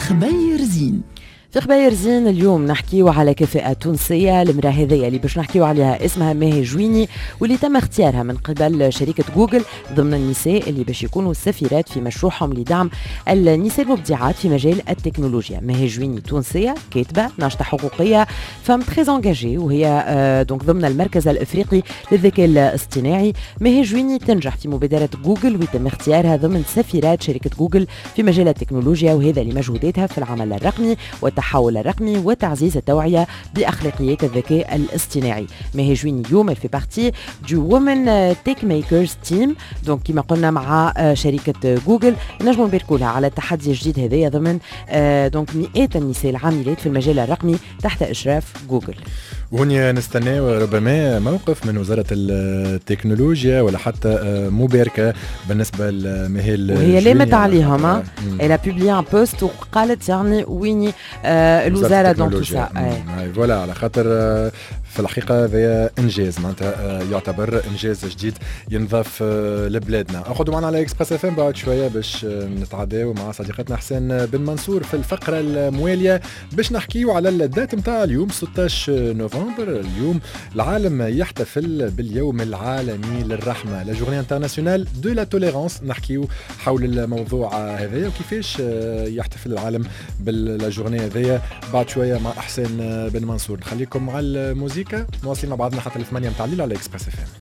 خباير زين. في خباير زين اليوم نحكيو على كفاءة تونسية. المرأة هذية اللي باش نحكيو عليها اسمها ماهي جويني، واللي تم اختيارها من قبل شركة جوجل ضمن النساء اللي باش يكونوا السفيرات في مشروعهم لدعم النساء المبدعات في مجال التكنولوجيا. ماهي جويني تونسية، كاتبة، ناشطة حقوقية، فام تري انجاجي، وهي دونك ضمن المركز الافريقي للذكاء الاصطناعي. ماهي جويني تنجح في مبادرة جوجل ويتم اختيارها ضمن سفيرات شركة جوجل في مجال التكنولوجيا، وهذا لمجهوداتها في العمل الرقمي والتحول الرقمي وتعزيز التوعية بأخلاقيات الذكاء الاصطناعي. ماهي جويني اليوم في بارتي دو وومن تيك ميكرز تيم، دونك كما قلنا مع شركة جوجل. نجموا نباركوا لها على التحدي الجديد هذايا ضمن دونك مئات النساء العاملات في المجال الرقمي تحت إشراف جوجل. وهني نستناو ربما موقف من وزارة التكنولوجيا ولا حتى مباركة بالنسبة لماهي وهي لامت عليهم. إلى بوبلي ان بوست وقالت يعني ويني الوزارة دون تو سا. فوالا على خاطر في الحقيقة هذا إنجاز معناتها يعتبر إنجاز جديد ينضاف لبلادنا. أخذوا معنا على إكسبريس اف ام بعد شوية باش نتعداو مع صديقتنا حسين بن منصور في الفقرة الموالية باش نحكيو على الدات متاع اليوم 16 نوفمبر. اليوم العالم يحتفل باليوم العالمي للرحمة، لا جورني انترناسيونال دو لا توليرانس. نحكيو حول الموضوع هذايا وكيفاش يحتفل العالم باللا جورني هذايا بعد شوية مع حسين بن منصور. نخليكم مع الموسيقى، نواصل مع بعضنا حتى ل8 متاع الليل على إكسبريس اف ام.